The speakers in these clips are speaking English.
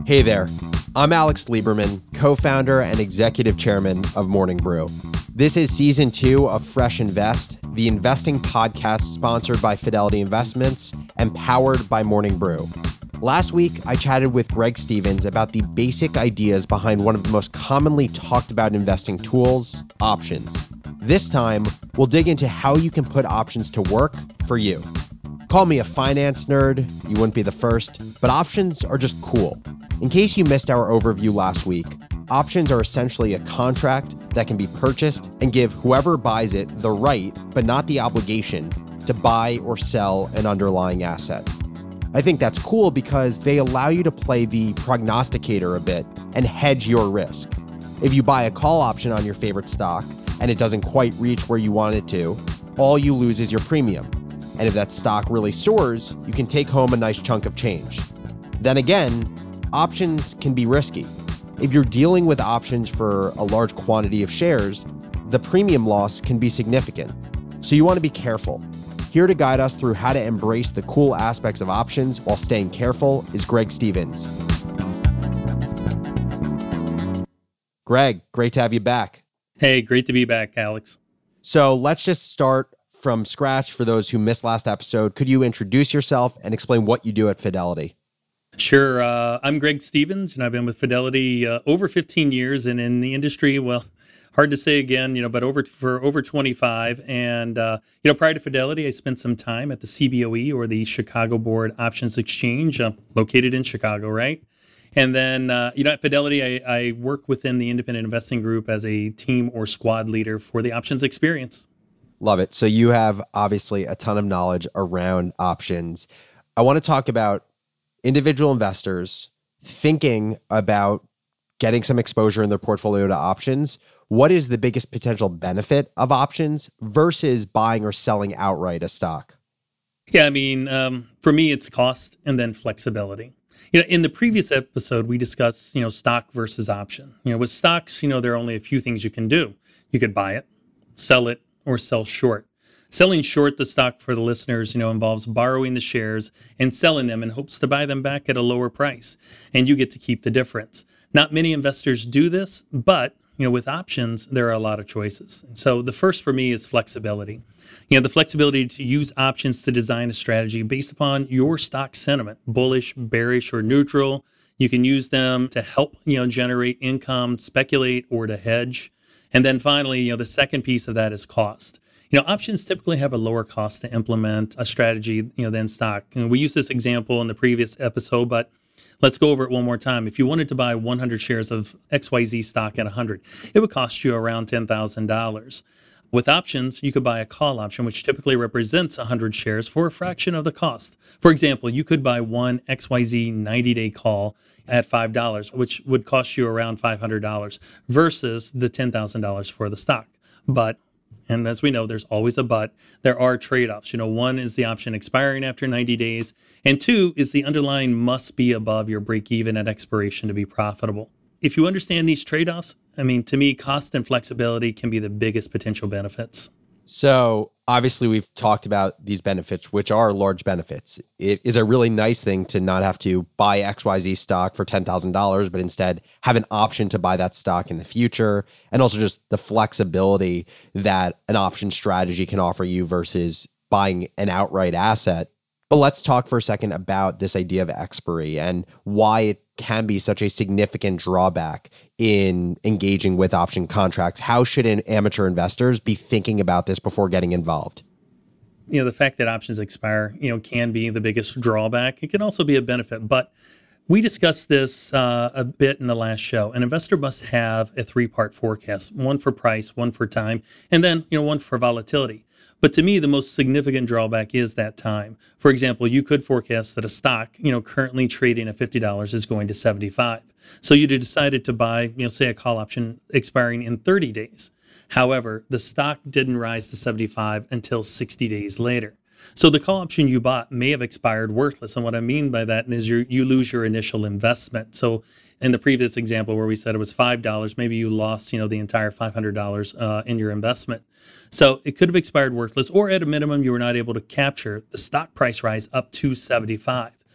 Hey there, I'm Alex Lieberman, co-founder and executive chairman of Morning Brew. This is season 2 of Fresh Invest, the investing podcast sponsored by Fidelity Investments and powered by Morning Brew. Last week, I chatted with Greg Stevens about the basic ideas behind one of the most commonly talked about investing tools, options. This time, we'll dig into how you can put options to work for you. Call me a finance nerd, you wouldn't be the first, but options are just cool. In case you missed our overview last week, options are essentially a contract that can be purchased and give whoever buys it the right, but not the obligation, to buy or sell an underlying asset. I think that's cool because they allow you to play the prognosticator a bit and hedge your risk. If you buy a call option on your favorite stock and it doesn't quite reach where you want it to, all you lose is your premium. And if that stock really soars, you can take home a nice chunk of change. Then again, options can be risky. If you're dealing with options for a large quantity of shares, the premium loss can be significant. So you want to be careful. Here to guide us through how to embrace the cool aspects of options while staying careful is Greg Stevens. Greg, great to have you back. Hey, great to be back, Alex. So let's just start from scratch for those who missed last episode. Could you introduce yourself and explain what you do at Fidelity? Sure. I'm Greg Stevens, and I've been with Fidelity over 15 years, and in the industry, well, hard to say again, but for over 25. And, prior to Fidelity, I spent some time at the CBOE, or the Chicago Board Options Exchange, located in Chicago, right? And then, at Fidelity, I work within the independent investing group as a team or squad leader for the options experience. Love it. So you have obviously a ton of knowledge around options. I want to talk about individual investors thinking about getting some exposure in their portfolio to options. What is the biggest potential benefit of options versus buying or selling outright a stock? Yeah, for me, it's cost and then flexibility. In the previous episode, we discussed, stock versus option. With stocks, there are only a few things you can do. You could buy it, sell it, or sell short. Selling short the stock, for the listeners, involves borrowing the shares and selling them in hopes to buy them back at a lower price, and you get to keep the difference. Not many investors do this, but with options, there are a lot of choices. So the first for me is flexibility. The flexibility to use options to design a strategy based upon your stock sentiment, bullish, bearish, or neutral. You can use them to help, generate income, speculate, or to hedge. And then finally, the second piece of that is cost. Options typically have a lower cost to implement a strategy, than stock. And we used this example in the previous episode, but let's go over it one more time. If you wanted to buy 100 shares of XYZ stock at 100, it would cost you around $10,000. With options, you could buy a call option, which typically represents 100 shares for a fraction of the cost. For example, you could buy one XYZ 90-day call at $5, which would cost you around $500 versus the $10,000 for the stock. But, and as we know, there's always a but, there are trade-offs. One is the option expiring after 90 days, and two is the underlying must be above your break-even at expiration to be profitable. If you understand these trade-offs, to me, cost and flexibility can be the biggest potential benefits. So obviously we've talked about these benefits, which are large benefits. It is a really nice thing to not have to buy XYZ stock for $10,000, but instead have an option to buy that stock in the future. And also just the flexibility that an option strategy can offer you versus buying an outright asset. But let's talk for a second about this idea of expiry and why it can be such a significant drawback in engaging with option contracts. How should amateur investors be thinking about this before getting involved? The fact that options expire, can be the biggest drawback. It can also be a benefit, but we discussed this a bit in the last show. An investor must have a 3-part forecast, one for price, one for time, and then, one for volatility. But to me, the most significant drawback is that time. For example, you could forecast that a stock, currently trading at $50 is going to 75. So you decided to buy, say a call option expiring in 30 days. However, the stock didn't rise to 75 until 60 days later. So the call option you bought may have expired worthless. And what I mean by that is you lose your initial investment. So in the previous example where we said it was $5, maybe you lost, the entire $500 in your investment. So it could have expired worthless, or at a minimum, you were not able to capture the stock price rise up to 75.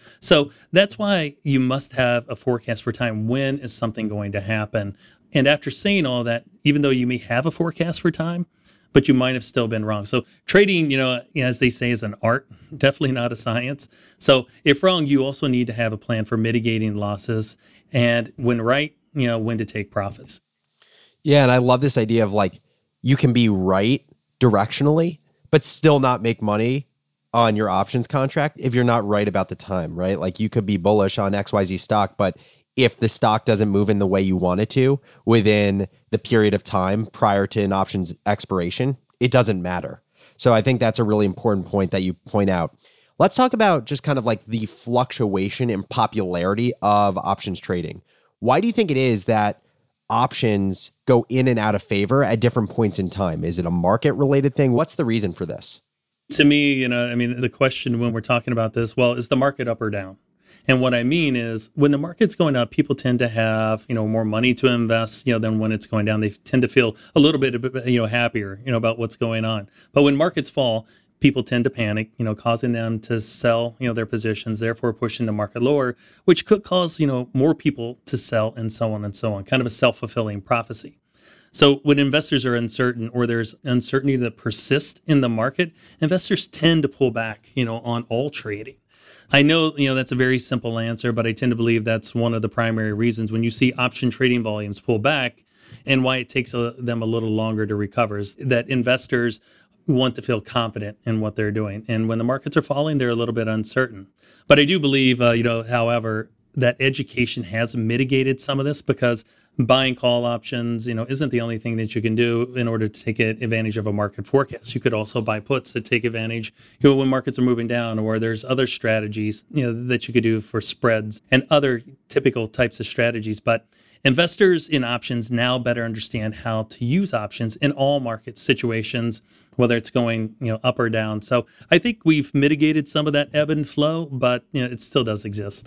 So that's why you must have a forecast for time. When is something going to happen? And after saying all that, even though you may have a forecast for time, but you might have still been wrong. So trading, as they say, is an art, definitely not a science. So if wrong, you also need to have a plan for mitigating losses, and when right, when to take profits. Yeah, and I love this idea of like you can be right directionally, but still not make money on your options contract if you're not right about the time, right? Like you could be bullish on XYZ stock, but if the stock doesn't move in the way you want it to within the period of time prior to an option's expiration, it doesn't matter. So I think that's a really important point that you point out. Let's talk about just kind of like the fluctuation in popularity of options trading. Why do you think it is that options go in and out of favor at different points in time? Is it a market related thing? What's the reason for this? To me, the question when we're talking about this, well, is the market up or down? And what I mean is when the market's going up, people tend to have, more money to invest, than when it's going down. They tend to feel a little bit, happier, about what's going on. But when markets fall, people tend to panic, causing them to sell, their positions, therefore pushing the market lower, which could cause, more people to sell and so on and so on, kind of a self-fulfilling prophecy. So when investors are uncertain or there's uncertainty that persists in the market, investors tend to pull back, on all trading. I know, that's a very simple answer, but I tend to believe that's one of the primary reasons when you see option trading volumes pull back and why it takes them a little longer to recover is that investors want to feel confident in what they're doing. And when the markets are falling, they're a little bit uncertain. But I do believe, however, that education has mitigated some of this because buying call options, isn't the only thing that you can do in order to take advantage of a market forecast. You could also buy puts that take advantage, when markets are moving down, or there's other strategies, that you could do for spreads and other typical types of strategies. But investors in options now better understand how to use options in all market situations, whether it's going, up or down. So I think we've mitigated some of that ebb and flow, but it still does exist.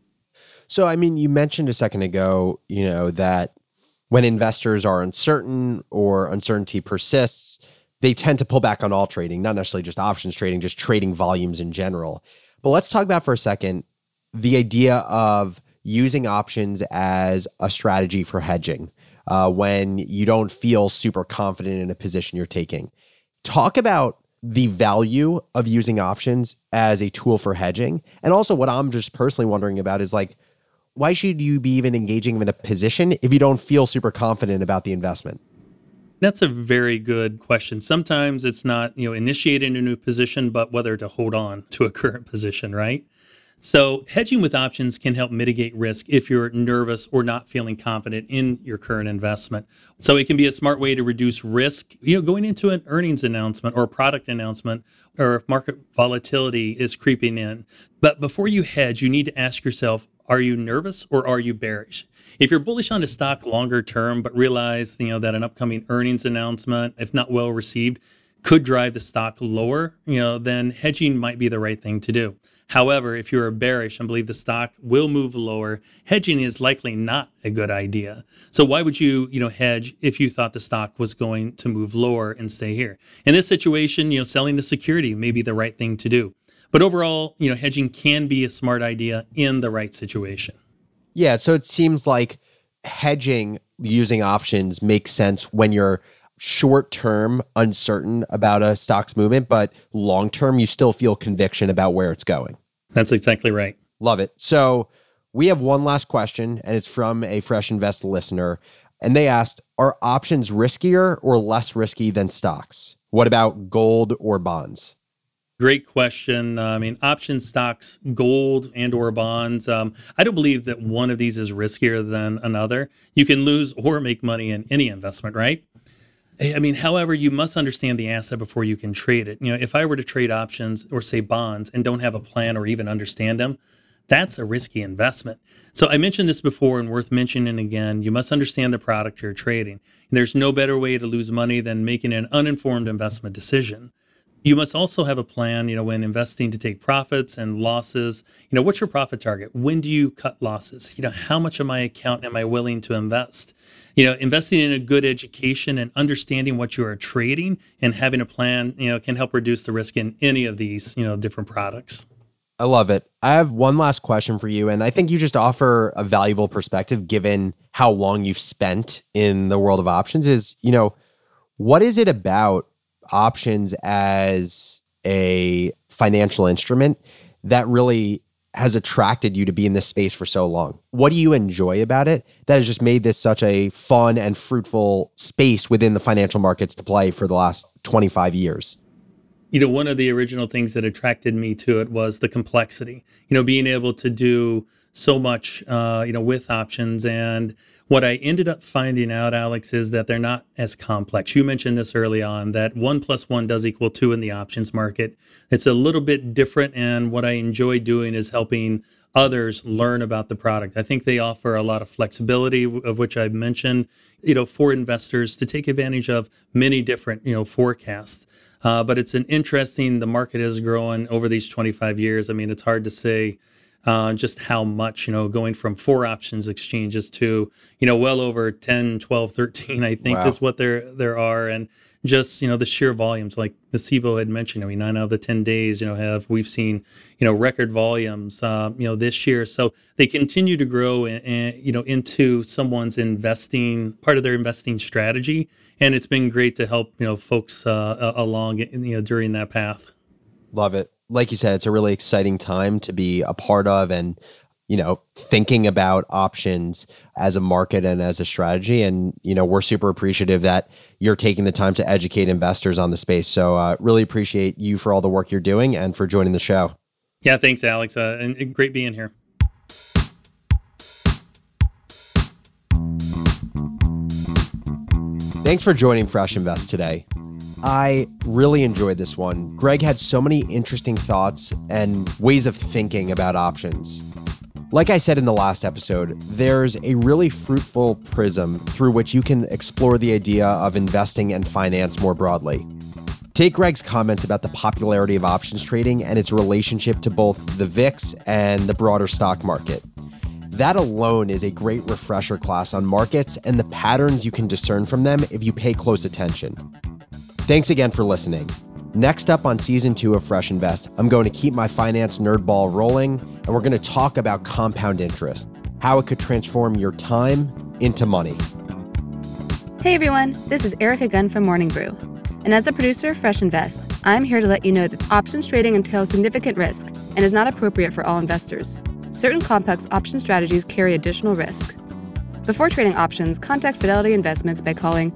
So, you mentioned a second ago, that when investors are uncertain or uncertainty persists, they tend to pull back on all trading, not necessarily just options trading, just trading volumes in general. But let's talk about for a second the idea of using options as a strategy for hedging when you don't feel super confident in a position you're taking. Talk about the value of using options as a tool for hedging. And also what I'm just personally wondering about is like, why should you be even engaging in a position if you don't feel super confident about the investment? That's a very good question. Sometimes it's not, initiating a new position, but whether to hold on to a current position, right? So hedging with options can help mitigate risk if you're nervous or not feeling confident in your current investment. So it can be a smart way to reduce risk, going into an earnings announcement or a product announcement or if market volatility is creeping in. But before you hedge, you need to ask yourself, are you nervous or are you bearish? If you're bullish on a stock longer term, but realize, that an upcoming earnings announcement, if not well received, could drive the stock lower, then hedging might be the right thing to do. However, if you're bearish and believe the stock will move lower, hedging is likely not a good idea. So why would you, hedge if you thought the stock was going to move lower and stay here? In this situation, selling the security may be the right thing to do. But overall, hedging can be a smart idea in the right situation. Yeah, so it seems like hedging using options makes sense when you're short-term uncertain about a stock's movement, but long-term you still feel conviction about where it's going. That's exactly right. Love it. So we have one last question, and it's from a Fresh Invest listener. And they asked, are options riskier or less risky than stocks? What about gold or bonds? Great question. Option stocks, gold and or bonds. I don't believe that one of these is riskier than another. You can lose or make money in any investment, right? However, you must understand the asset before you can trade it. If I were to trade options or say bonds and don't have a plan or even understand them, that's a risky investment. So I mentioned this before and worth mentioning again. You must understand the product you're trading. There's no better way to lose money than making an uninformed investment decision. You must also have a plan, when investing to take profits and losses. What's your profit target? When do you cut losses? How much of my account am I willing to invest? Investing in a good education and understanding what you are trading and having a plan, can help reduce the risk in any of these, different products. I love it. I have one last question for you, and I think you just offer a valuable perspective given how long you've spent in the world of options is, what is it about options as a financial instrument that really has attracted you to be in this space for so long? What do you enjoy about it that has just made this such a fun and fruitful space within the financial markets to play for the last 25 years? One of the original things that attracted me to it was the complexity, being able to do so much, with options. And what I ended up finding out, Alex, is that they're not as complex. You mentioned this early on, that 1 + 1 does equal 2 in the options market. It's a little bit different. And what I enjoy doing is helping others learn about the product. I think they offer a lot of flexibility, of which I've mentioned, for investors to take advantage of many different, forecasts. But it's the market has grown over these 25 years. I mean, it's hard to say just how much, going from 4 options exchanges to, well over 10, 12, 13, I think is what there are. And just, the sheer volumes, like the SIBO had mentioned, 9 out of the 10 days, we've seen, record volumes, this year. So they continue to grow into someone's part of their investing strategy. And it's been great to help, folks along, during that path. Love it. Like you said, it's a really exciting time to be a part of and, thinking about options as a market and as a strategy. And, we're super appreciative that you're taking the time to educate investors on the space. So really appreciate you for all the work you're doing and for joining the show. Yeah, thanks, Alex. And great being here. Thanks for joining Fresh Invest today. I really enjoyed this one. Greg had so many interesting thoughts and ways of thinking about options. Like I said in the last episode, there's a really fruitful prism through which you can explore the idea of investing and finance more broadly. Take Greg's comments about the popularity of options trading and its relationship to both the VIX and the broader stock market. That alone is a great refresher class on markets and the patterns you can discern from them if you pay close attention. Thanks again for listening. Next up on season 2 of Fresh Invest, I'm going to keep my finance nerd ball rolling, and we're going to talk about compound interest, how it could transform your time into money. Hey everyone, this is Erica Gunn from Morning Brew. And as the producer of Fresh Invest, I'm here to let you know that options trading entails significant risk and is not appropriate for all investors. Certain complex option strategies carry additional risk. Before trading options, contact Fidelity Investments by calling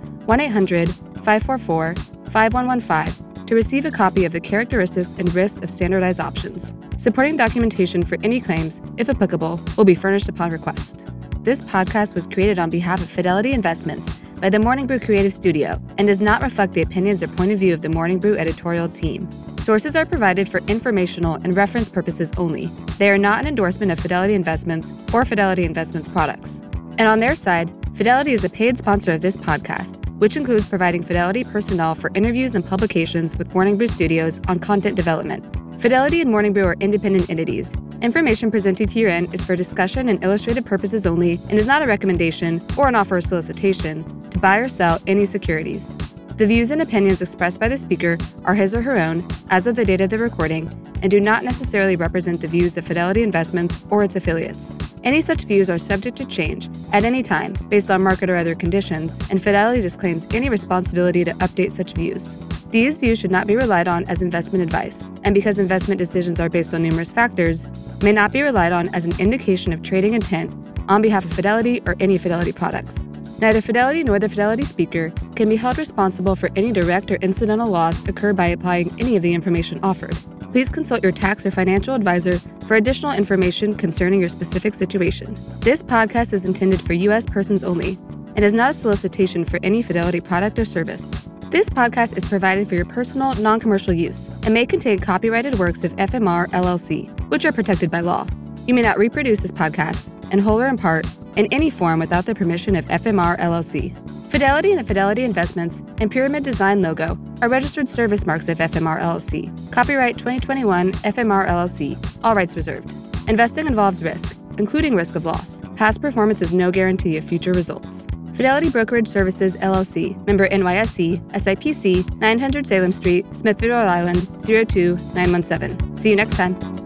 1-800-544-5115 to receive a copy of the characteristics and risks of standardized options. Supporting documentation for any claims, if applicable, will be furnished upon request. This podcast was created on behalf of Fidelity Investments by the Morning Brew Creative Studio and does not reflect the opinions or point of view of the Morning Brew editorial team. Sources are provided for informational and reference purposes only. They are not an endorsement of Fidelity Investments or Fidelity Investments products. And on their side, Fidelity is a paid sponsor of this podcast, which includes providing Fidelity personnel for interviews and publications with Morning Brew Studios on content development. Fidelity and Morning Brew are independent entities. Information presented herein is for discussion and illustrative purposes only and is not a recommendation or an offer or solicitation to buy or sell any securities. The views and opinions expressed by the speaker are his or her own as of the date of the recording and do not necessarily represent the views of Fidelity Investments or its affiliates. Any such views are subject to change at any time based on market or other conditions, and Fidelity disclaims any responsibility to update such views. These views should not be relied on as investment advice, and because investment decisions are based on numerous factors, may not be relied on as an indication of trading intent on behalf of Fidelity or any Fidelity products. Neither Fidelity nor the Fidelity speaker can be held responsible for any direct or incidental loss occurred by applying any of the information offered. Please consult your tax or financial advisor for additional information concerning your specific situation. This podcast is intended for U.S. persons only and is not a solicitation for any Fidelity product or service. This podcast is provided for your personal, non-commercial use and may contain copyrighted works of FMR LLC, which are protected by law. You may not reproduce this podcast, in whole or in part, in any form without the permission of FMR LLC. Fidelity and the Fidelity Investments and Pyramid Design logo are registered service marks of FMR LLC. Copyright 2021 FMR LLC. All rights reserved. Investing involves risk, including risk of loss. Past performance is no guarantee of future results. Fidelity Brokerage Services, LLC, member NYSE, SIPC, 900 Salem Street, Smithfield, Rhode Island, 02917. See you next time.